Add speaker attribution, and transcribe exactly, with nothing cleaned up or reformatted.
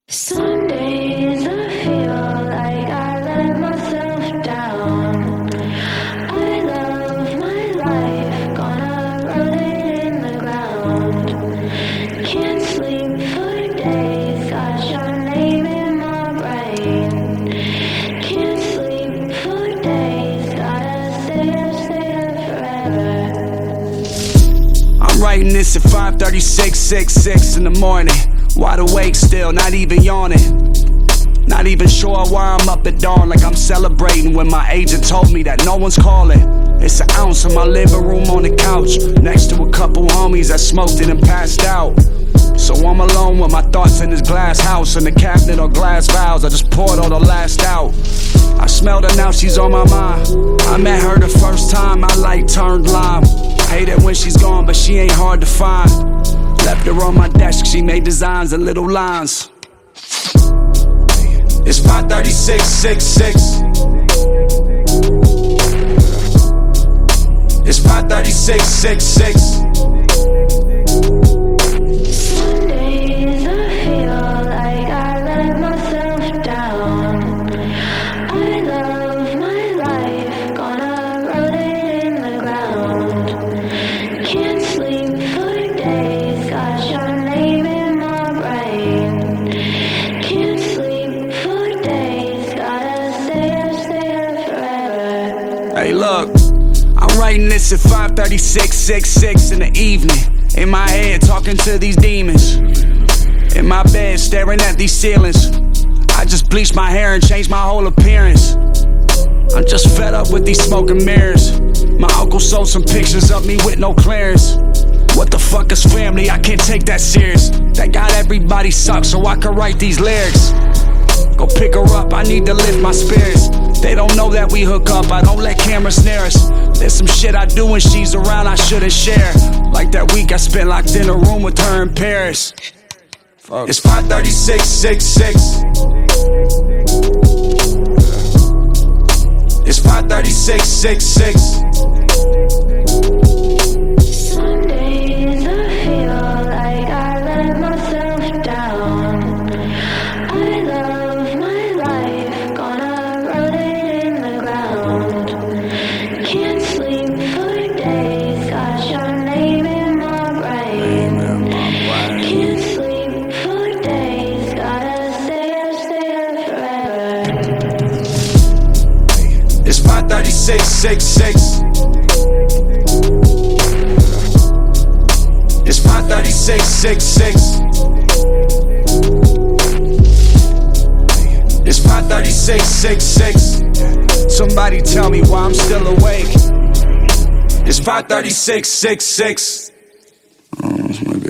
Speaker 1: Some days I feel like I let myself down. I love my life, gonna roll it in the ground. Can't sleep for days, got your name in my brain. Can't sleep for days, gotta stay up, stay up forever.
Speaker 2: I'm writing this at five thirty-six, six, six in the morning. Wide awake still, not even yawning. Not even sure why I'm up at dawn, like I'm celebrating when my agent told me that no one's calling. It's an ounce in my living room on the couch, next to a couple homies that smoked it and passed out. So I'm alone with my thoughts in this glass house. In the cabinet or glass vials, I just poured all the last out. I smelled her, now she's on my mind. I met her the first time, my light turned lime. Hate it when she's gone, but she ain't hard to find. Left her on my desk, she made designs and little lines. It's five thirty-six, six, six. It's five thirty-six, six, six.
Speaker 1: Some days I feel like I let myself down. I love my life, gonna roll it in the ground. Can't sleep for days, got your name in my brain. Can't sleep for days, gotta stay up, stay up forever.
Speaker 2: Hey look, I'm writing this at five thirty-six, six, six in the evening. In my head, talking to these demons. In my bed, staring at these ceilings. I just bleached my hair and changed my whole appearance. I'm just fed up with these smoking mirrors. My uncle sold some pictures of me with no clearance. What the fuck is family? I can't take that serious. Thank God everybody sucks so I can write these lyrics. Go pick her up, I need to lift my spirits. They don't know that we hook up, I don't let cameras snare us. There's some shit I do when she's around I shouldn't share. Like that week I spent locked in a room with her in Paris. Fuck. It's five thirty-six, six, six. It's five thirty-six, six, six.
Speaker 1: Some days I feel like I let myself down. I love my life, gonna roll it in the ground. Can't sleep for days, got your name in my brain. Can't sleep for days, gotta stay up, stay up forever.
Speaker 2: It's five thirty-six, six, six. It's five thirty-six, six, six. It's five thirty-six, six, six. Somebody tell me why I'm still awake. It's five thirty-six, six, six. Oh,